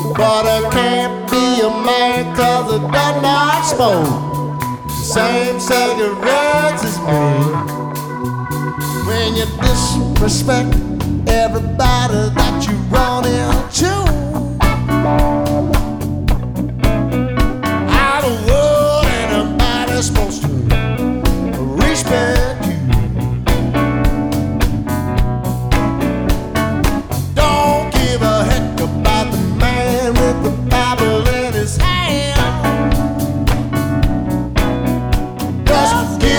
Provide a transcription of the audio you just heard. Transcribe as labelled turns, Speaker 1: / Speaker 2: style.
Speaker 1: But I can't be a man 'cause I do not smoke the same cigarettes as me. When you disrespect everybody that